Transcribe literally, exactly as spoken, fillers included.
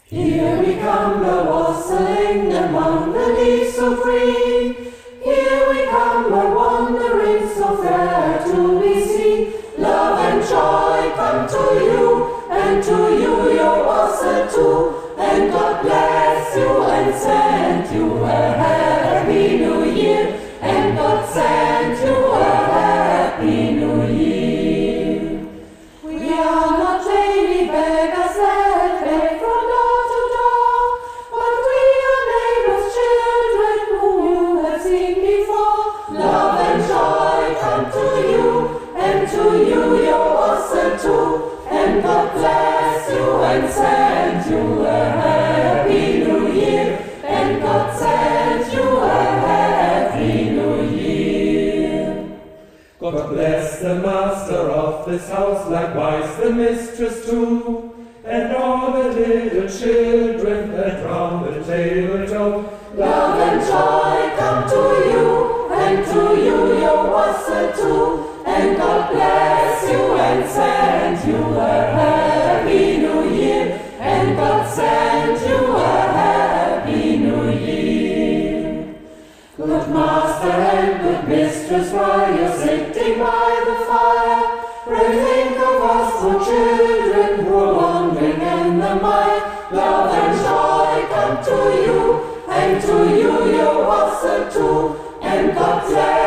Here we come a-wassailing among the leaves so green. Here we come a-wandering so fair to be seen. Love and joy come to you, and to you your wassail too. And God bless you and send you a happy new year. And God send you a happy new year. We are not daily beggars that beg from door to door, but we are neighbors' children whom you have seen before. Love and joy come to you, and to you your wassail too. And God bless you and send you a happy new year. And God send you a happy new year. God bless the master of this house, likewise the mistress too, and all the little children that round the table talk. Love and joy come to you, and to you your wassail too. And God bless you and send you a happy new year. And God send you a happy new year. Good master and good mistress, while you're sitting by the fire, pray think of us poor children who are wandering in the mire. Love and joy come to you, and to you your wassail too. And God bless